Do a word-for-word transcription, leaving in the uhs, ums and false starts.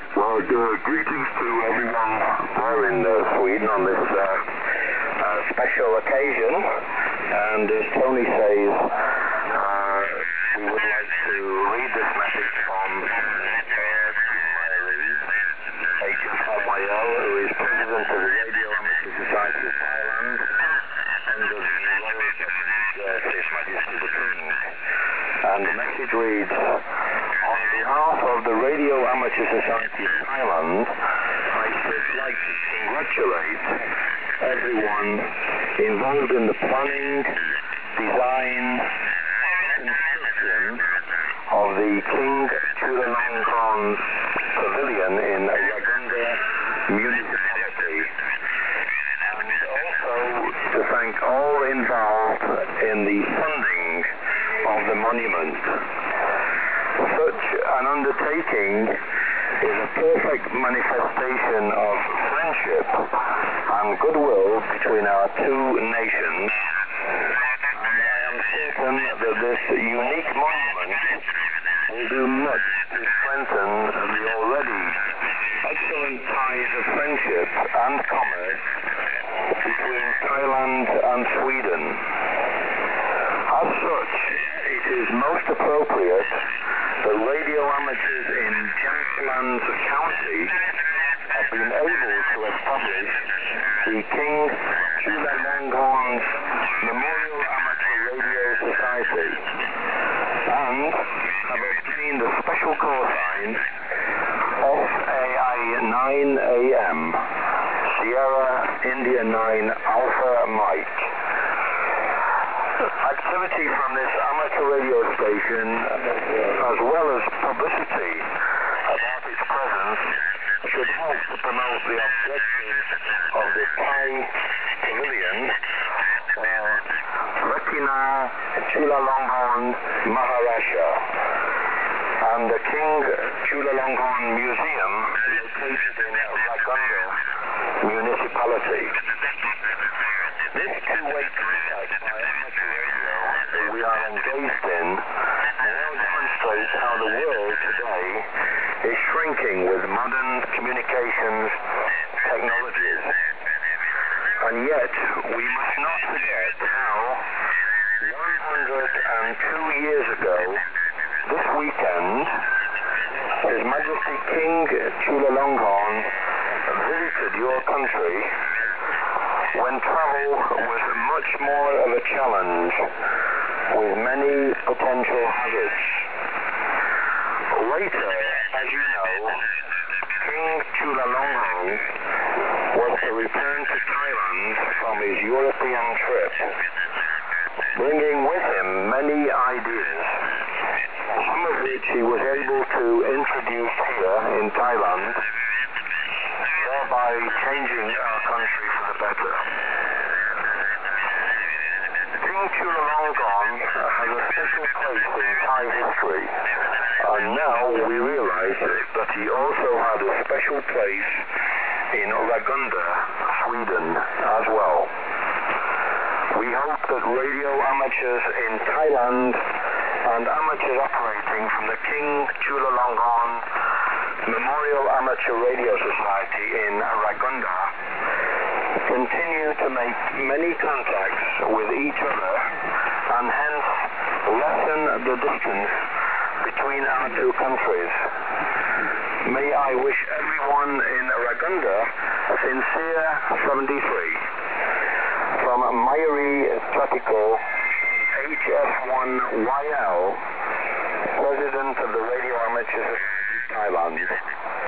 Well, uh, greetings to everyone there in uh, Sweden on this uh, uh, special occasion. And as Tony says, uh, we would like to read this message from uh, Agent Samuel, who is President of the Radio Amateur Society of Thailand, under the Royal Second uh, His Majesty the King. And the message reads, on behalf of the Radio Amateur Society of Thailand, I'd first like to congratulate everyone involved in the planning, design, construction of the King Chulalongkorn Pavilion in Ragunda Municipality, and also to thank all involved in the funding of the monument. Such an undertaking is a perfect manifestation of friendship and goodwill between our two nations, and I am certain that this unique monument will do much to strengthen the already excellent ties of friendship and commerce between Thailand and Sweden. As such, it is most appropriate that radio amateurs in Jämtland County have been able to establish the King Chulalongkorn Memorial Amateur Radio Society and have obtained a special call sign S A I nine A M, Sierra India nine Alpha Mike. Activity from this amateur radio station, as well as publicity about its presence, should help to promote the objectives of the Thai Pavilion, or Ratina Chulalongkorn Maharaja, and the King Chulalongkorn Museum located in Ragunda Municipality. This two-way contact by amateur radio that we are engaged in now demonstrates how the world today is shrinking with modern communications technologies. And yet, we must not forget how one hundred two years ago, this weekend, His Majesty King Chulalongkorn visited your country when travel was much more of a challenge, with many potential hazards. Later, as you know, King Chulalongkorn was to return to Thailand from his European trip, bringing with him many ideas, some of which he was able to introduce here in Thailand, thereby changing our country for the better. King Chulalongkorn has a special place in Thai history, and now we realize that he also had a special place in Ragunda, Sweden, as well. We hope that radio amateurs in Thailand and amateurs operating from the King Chulalongkorn Memorial Amateur Radio Society in Ragunda continue to make many contacts with each other and hence lessen the distance between our two countries. May I wish everyone in Ragunda a sincere seventy-three from Mayuri Chatiko, H S one Y L, President of the Radio Amateur Society of Thailand.